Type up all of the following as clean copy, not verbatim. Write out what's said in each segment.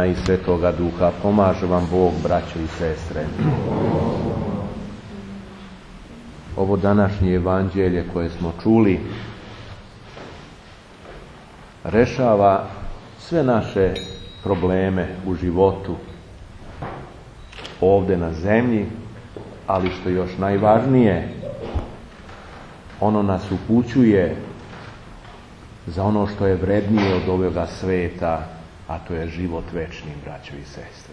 i Svetoga Duha. Pomaže vam Bog, braćo i sestre. Ovo današnje evanđelje koje smo čuli rešava sve naše probleme u životu ovdje na zemlji, ali što je još najvažnije, ono nas upućuje za ono što je vrednije od ovoga sveta, a to je život večni, braćo i sestre.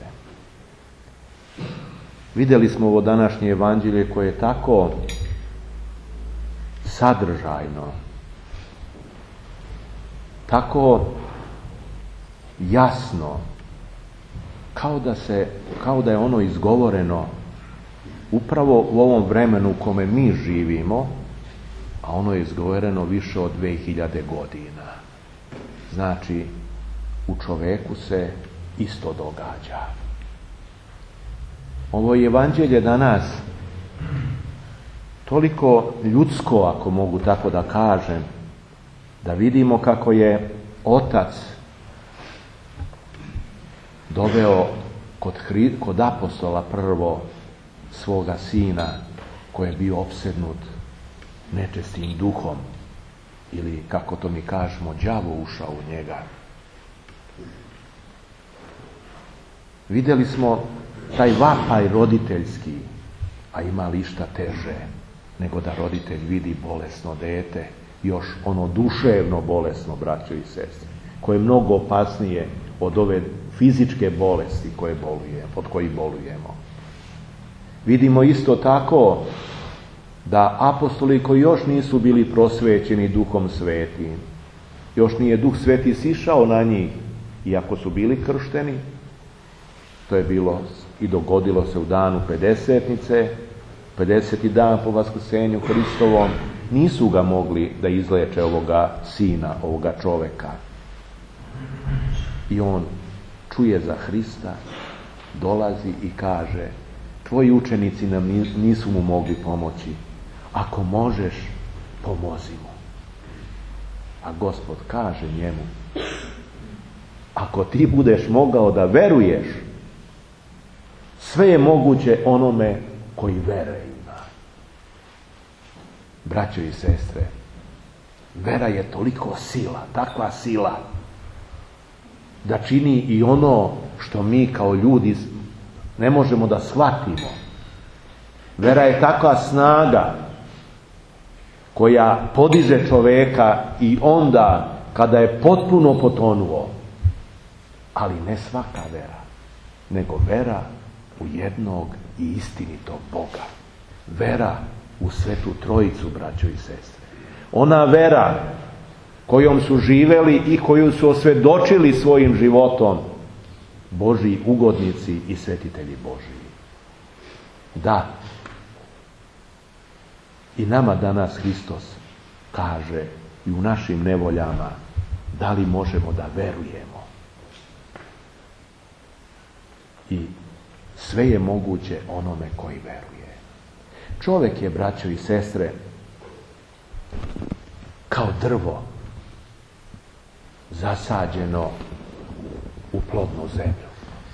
Vidjeli smo ovo današnje evanđelje koje je tako sadržajno, tako jasno, kao da je ono izgovoreno upravo u ovom vremenu u kome mi živimo, a ono je izgovoreno više od 2000 godina. Znači, u čoveku se isto događa. Ovo je evanđelje danas toliko ljudsko, ako mogu tako da kažem, da vidimo kako je Otac doveo kod apostola prvo svoga sina koji je bio opsednut nečestim duhom, ili kako to mi kažemo, đavo ušao u njega. Vidjeli smo taj vapaj roditeljski, a ima li išta teže nego da roditelj vidi bolesno dete, još ono duševno bolesno, braćo i sestre, koje je mnogo opasnije od ove fizičke bolesti od kojih bolujemo. Vidimo isto tako da apostoli koji još nisu bili prosvećeni Duhom Svetim, još nije Duh Sveti sišao na njih, iako su bili kršteni, to je bilo i dogodilo se u danu Pedesetnice, 50. dan po vaskrsenju Hristovom, nisu ga mogli da izleče ovoga sina, ovoga čoveka. I on čuje za Hrista, dolazi i kaže: tvoji učenici nam nisu mu mogli pomoći, ako možeš, pomozi mu. A Gospod kaže njemu: ako ti budeš mogao da veruješ, sve je moguće onome koji vere ima. Braćo i sestre, vera je toliko sila, takva sila, da čini i ono što mi kao ljudi ne možemo da shvatimo. Vera je takva snaga koja podiže čoveka i onda kada je potpuno potonuo. Ali ne svaka vera, nego vera u jednog i istinitog Boga. Vera u Svetu Trojicu, braćo i sestre. Ona vera kojom su živeli i koju su osvjedočili svojim životom Božji ugodnici i svetitelji Božji. Da, i nama danas Hristos kaže i u našim nevoljama, da li možemo da verujemo. I sve je moguće onome koji veruje. Čovjek je, braćo i sestre, kao drvo zasađeno u plodnu zemlju.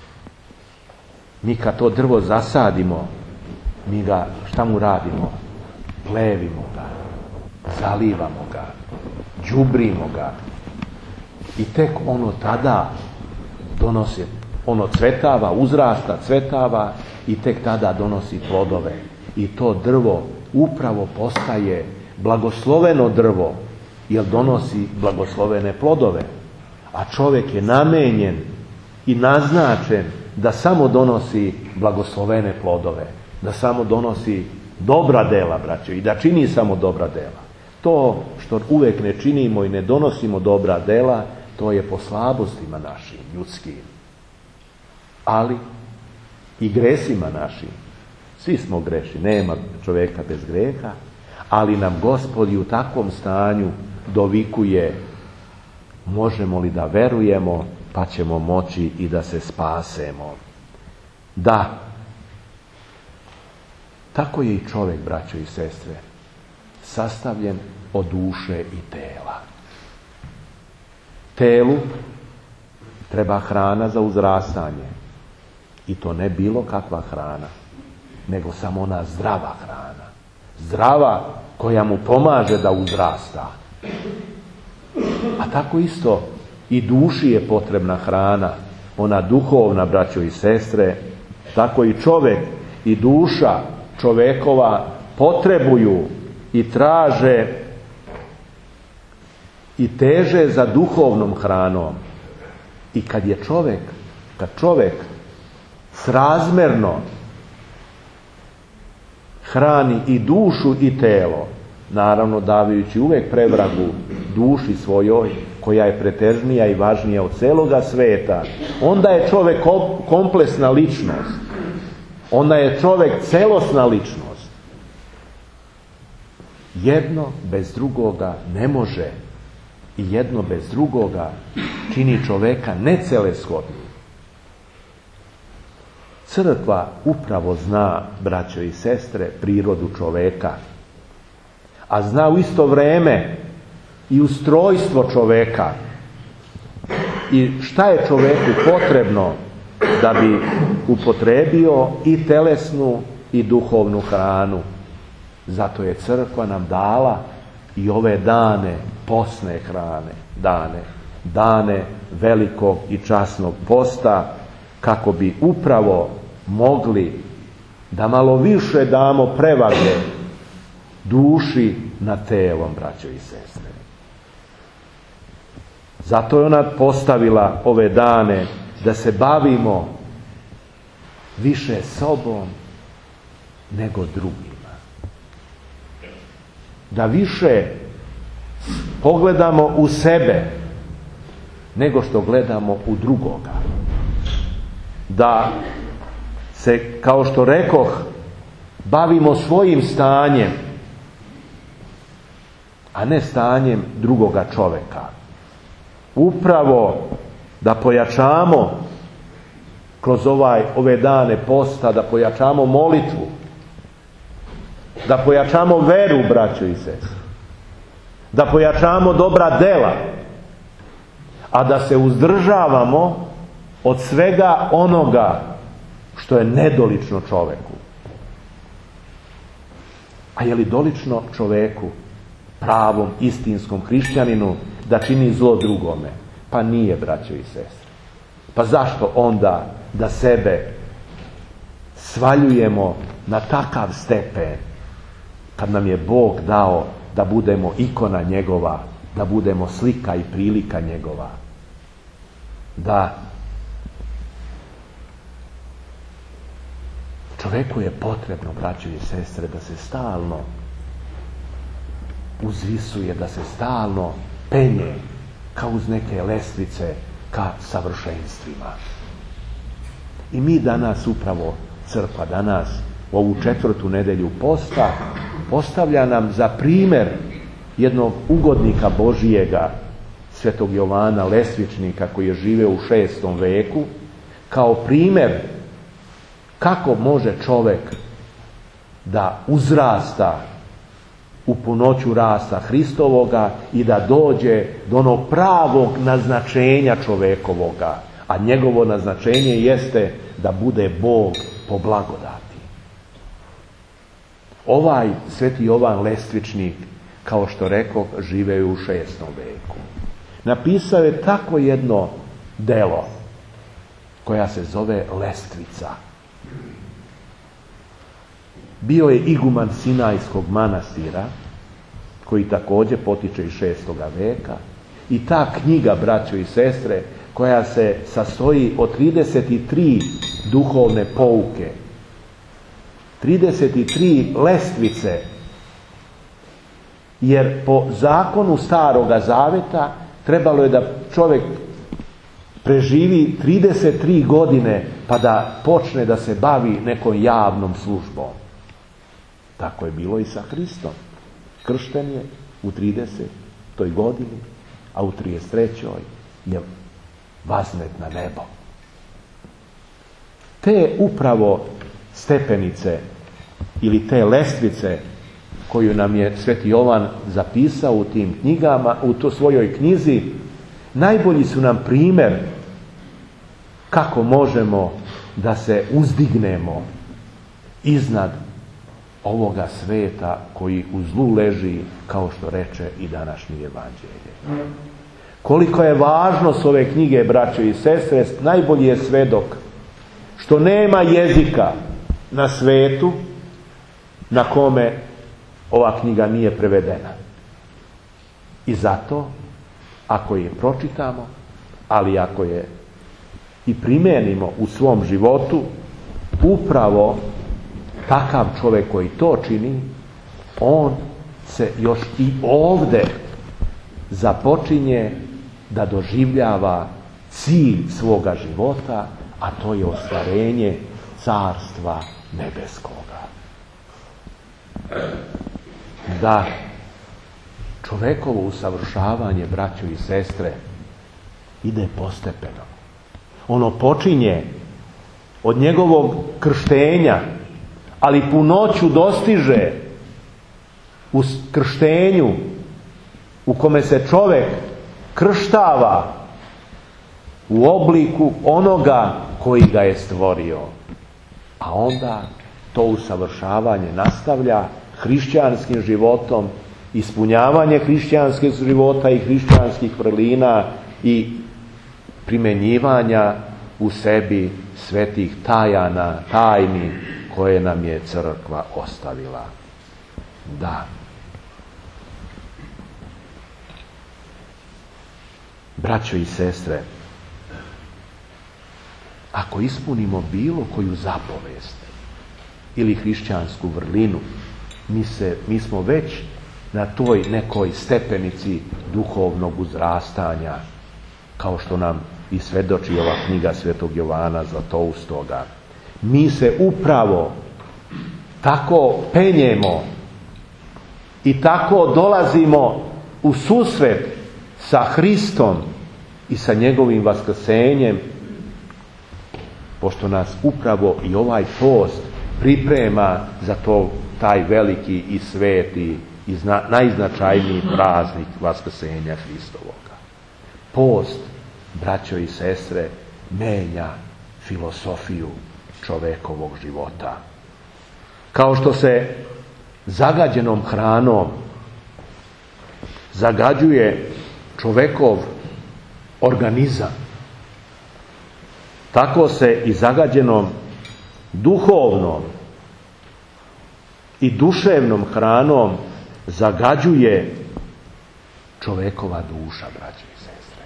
Mi kad to drvo zasadimo, mi ga, šta mu radimo? Plevimo ga, zalivamo ga, đubrimo ga i tek ono tada donosi, ono cvetava, uzrasta, cvetava i tek tada donosi plodove. I to drvo upravo postaje blagosloveno drvo, jer donosi blagoslovene plodove. A čovjek je namenjen i naznačen da samo donosi blagoslovene plodove, da samo donosi dobra dela, braćo, i da čini samo dobra dela. To što uvijek ne činimo i ne donosimo dobra dela, to je po slabostima našim, ljudskim. Ali i gresima našim. Svi smo grešni, nema čovjeka bez greha, ali nam Gospod i u takvom stanju dovikuje: možemo li da verujemo, pa ćemo moći i da se spasemo. Da, tako je i čovjek, braćo i sestre, sastavljen od duše i tela. Telu treba hrana za uzrastanje. I to ne bilo kakva hrana, nego samo ona zdrava hrana. Zdrava koja mu pomaže da uzrasta. A tako isto i duši je potrebna hrana, ona duhovna, braćo i sestre, tako i čovjek i duša čovjekova potrebuju i traže i teže za duhovnom hranom. I kad čovjek srazmjerno hrani i dušu i telo, naravno dajući uvijek prevagu duši svojoj, koja je pretežnija i važnija od celoga sveta, onda je čovjek kompleksna ličnost. Onda je čovjek celosna ličnost. Jedno bez drugoga ne može i jedno bez drugoga čini čovjeka neceleshodnim. Crkva upravo zna, braćo i sestre, prirodu čovjeka, a zna u isto vrijeme i ustrojstvo čovjeka i šta je čovjeku potrebno da bi upotrebio i telesnu i duhovnu hranu. Zato je crkva nam dala i ove dane postne hrane, dane velikog i časnog posta, kako bi upravo mogli da malo više damo prevage duši na telom, braćo i sestre. Zato je ona postavila ove dane da se bavimo više sobom nego drugima. Da više pogledamo u sebe nego što gledamo u drugoga. Da se, kao što rekoh, bavimo svojim stanjem, a ne stanjem drugoga čovjeka. Upravo da pojačamo kroz ove dane posta, da pojačamo molitvu, da pojačamo veru, braćo i sestre, da pojačamo dobra dela, a da se uzdržavamo od svega onoga što je nedolično čovjeku. A je li dolično čovjeku, pravom, istinskom hrišćaninu, da čini zlo drugome? Pa nije, braćo i sestre. Pa zašto onda da sebe svaljujemo na takav stepen, kad nam je Bog dao da budemo ikona njegova, da budemo slika i prilika njegova? Da čovjeku je potrebno, braćo i sestre, da se stalno uzvisuje, da se stalno penje kao uz neke lestvice ka savršenstvima. I mi danas, upravo crkva danas, u ovu 4. nedelju posta, postavlja nam za primjer jednog ugodnika Božijega, svetog Jovana Lesvičnika, koji je živio u 6. veku, kao primjer kako može čovjek da uzrasta u punoću rasta Hristovoga i da dođe do onog pravog naznačenja čovjekovoga. A njegovo naznačenje jeste da bude Bog po blagodati. Ovaj sveti Jovan Lestvičnik, kao što rekoh, živeo u 6. veku. Napisao je tako jedno delo koja se zove Lestvica. Bio je iguman Sinajskog manastira, koji također potiče iz 6. veka. I ta knjiga, braćo i sestre, koja se sastoji od 33 duhovne pouke, 33 lestvice, jer po zakonu Staroga Zaveta trebalo je da čovjek preživi 33 godine pa da počne da se bavi nekom javnom službom. Tako je bilo i sa Hristom. Kršten je u 30. godini, a u 33. je vaznet na nebo. Te upravo stepenice ili te lestvice koju nam je sveti Jovan zapisao u tim knjigama, u to svojoj knjizi, najbolji su nam primjer kako možemo da se uzdignemo iznad ovoga sveta koji u zlu leži, kao što reče i današnje evanđelje. Koliko je važnost ove knjige, braćo i sestre, najbolji je svedok što nema jezika na svetu na kome ova knjiga nije prevedena. I zato, ako je pročitamo, ali ako je i primenimo u svom životu, upravo takav čovjek koji to čini, on se još i ovdje započinje da doživljava cilj svoga života, a to je ostvarenje Carstva nebeskoga. Da čovekovo usavršavanje, braćo i sestre, ide postepeno. Ono počinje od njegovog krštenja, ali punoću dostiže u krštenju u kome se čovjek krštava u obliku onoga koji ga je stvorio. A onda to usavršavanje nastavlja hrišćanskim životom, ispunjavanje hrišćanskih života i hrišćanskih vrlina i primjenjivanja u sebi svetih tajni koje nam je crkva ostavila. Da. Braćo i sestre, ako ispunimo bilo koju zapovest ili hrišćansku vrlinu, mi smo već na toj nekoj stepenici duhovnog uzrastanja, kao što nam i svedoči ova knjiga Svetog Jovana Zlatoustoga. Mi se upravo tako penjemo i tako dolazimo u susret sa Hristom i sa njegovim vaskrsenjem, pošto nas upravo i ovaj post priprema za taj veliki i sveti i najznačajniji praznik vaskrsenja Hristovoga. Post, braćo i sestre, menja filosofiju čovekovog života. Kao što se zagađenom hranom zagađuje čovekov organizam, tako se i zagađenom duhovnom i duševnom hranom zagađuje čovekova duša, braćo i sestre.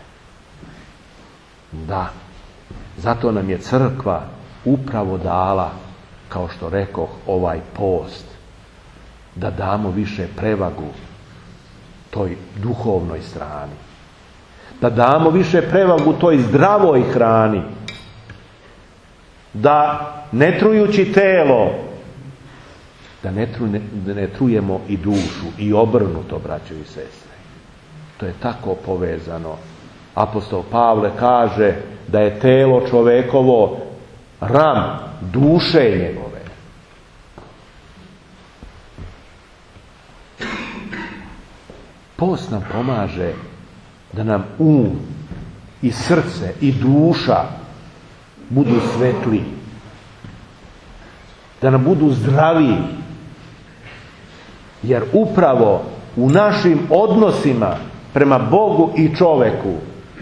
Da, zato nam je crkva upravo dala, kao što rekoh, ovaj post, da damo više prevagu toj duhovnoj strani, da damo više prevagu toj zdravoj hrani, da ne trujući telo, da ne trujemo i dušu, i obrnuto, braćo i sestre. To je tako povezano. Apostol Pavle kaže da je telo čovekovo ram duše njegove. Post nam pomaže da nam i srce i duša budu svetli, da nam budu zdravi, jer upravo u našim odnosima prema Bogu i čoveku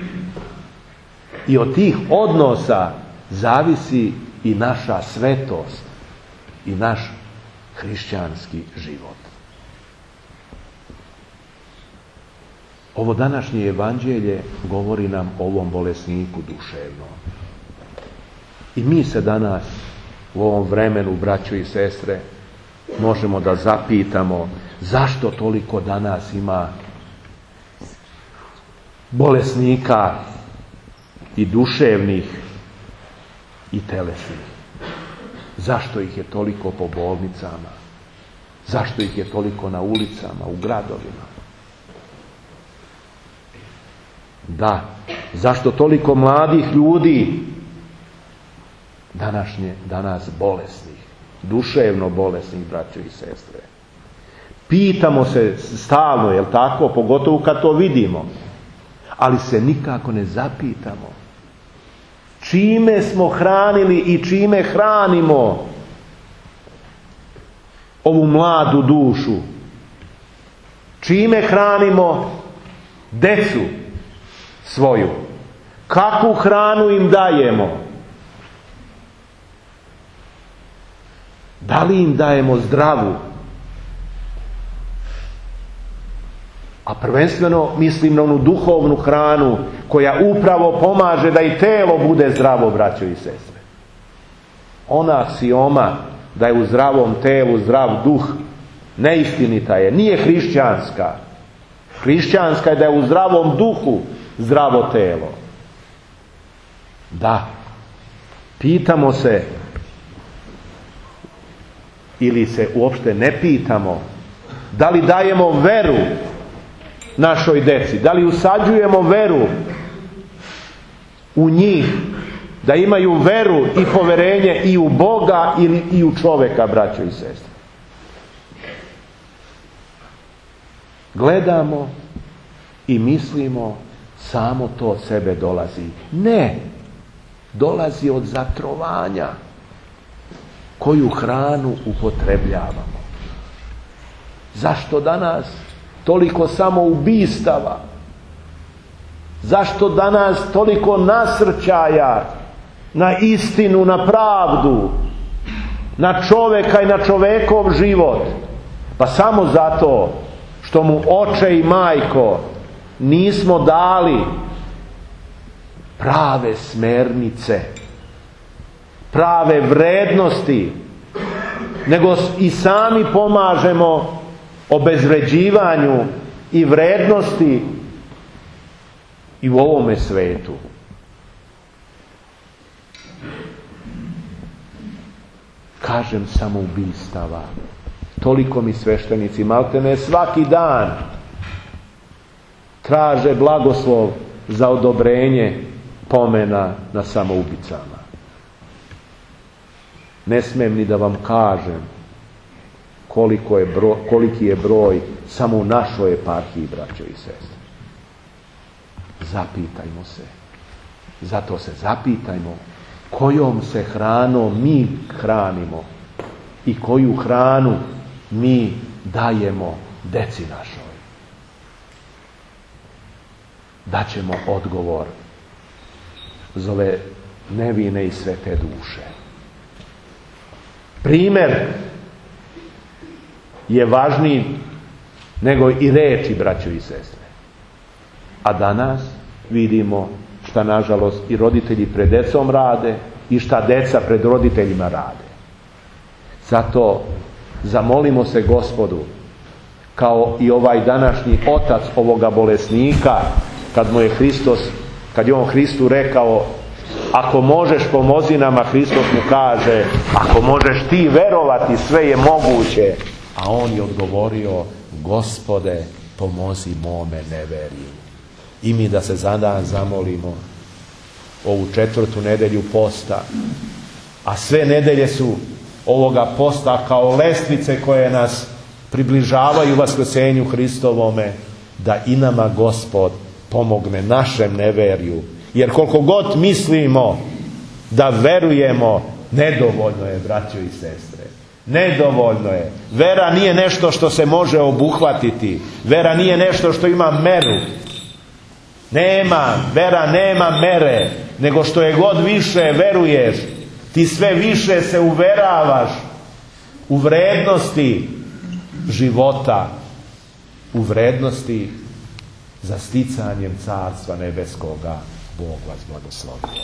i od tih odnosa zavisi i naša svetost i naš hrišćanski život. Ovo današnje evanđelje govori nam o ovom bolesniku duševnom. I mi se danas u ovom vremenu, braćo i sestre, možemo da zapitamo zašto toliko danas ima bolesnika i duševnih i telesnih. Zašto ih je toliko po bolnicama? Zašto ih je toliko na ulicama, u gradovima? Da, zašto toliko mladih ljudi danas bolesnih, duševno bolesnih, braćo i sestre? Pitamo se stalno, jel tako, pogotovo kad to vidimo, ali se nikako ne zapitamo Čime smo hranili i čime hranimo ovu mladu dušu? Čime hranimo decu svoju? Kakvu hranu im dajemo? Da li im dajemo zdravu? A prvenstveno mislim na onu duhovnu hranu koja upravo pomaže da i telo bude zdravo, braćo i sestre. Ona aksioma da je u zdravom telu zdrav duh neistinita je, nije hrišćanska. Hrišćanska je da je u zdravom duhu zdravo telo. Da, pitamo se ili se uopšte ne pitamo, da li dajemo veru našoj deci, da li usađujemo veru u njih, da imaju veru i poverenje i u Boga ili i u čoveka, braćo i sestre. Gledamo i mislimo samo to od sebe dolazi. Ne, dolazi od zatrovanja. Koju hranu upotrebljavamo? Zašto danas toliko samoubistava? Zašto danas toliko nasrćaja na istinu, na pravdu, na čoveka i na čovekov život? Pa samo zato što mu oče i majko nismo dali prave smernice, prave vrednosti, nego i sami pomažemo obezvređivanju i vrednosti i u ovome svetu. Kažem samoubistava. Toliko mi sveštenici maltene svaki dan traže blagoslov za odobrenje pomena na samoubicama. Ne smem ni da vam kažem koliki je broj samo u našoj eparhiji, braćo i sestre. Zapitajmo se. Zato se zapitajmo kojom se hranom mi hranimo i koju hranu mi dajemo deci našoj. Daćemo odgovor za ove nevine i svete duše. Primer je važniji nego i reči, braćo i sestre. A danas vidimo šta nažalost i roditelji pred decom rade i šta deca pred roditeljima rade. Zato zamolimo se Gospodu, kao i ovaj današnji otac ovoga bolesnika, kad je on Hristu rekao, ako možeš pomozi nama, Hristos mu kaže, ako možeš ti verovati, sve je moguće. A on je odgovorio, Gospode, pomozi mome neveriju. I mi da se za dan zamolimo ovu 4. nedelju posta, a sve nedelje su ovoga posta kao lestvice koje nas približavaju vaskrsenju Hristovome, da i nama Gospod pomogne našem neverju. Jer koliko god mislimo da verujemo, nedovoljno je, braćo i sestre. Nedovoljno je. Vera nije nešto što se može obuhvatiti. Vera nije nešto što ima meru. Vera nema mere, nego što je god više veruješ, ti sve više se uveravaš u vrednosti života, u vrednosti za sticanjem Carstva nebeskoga. Bog vas blagoslovi.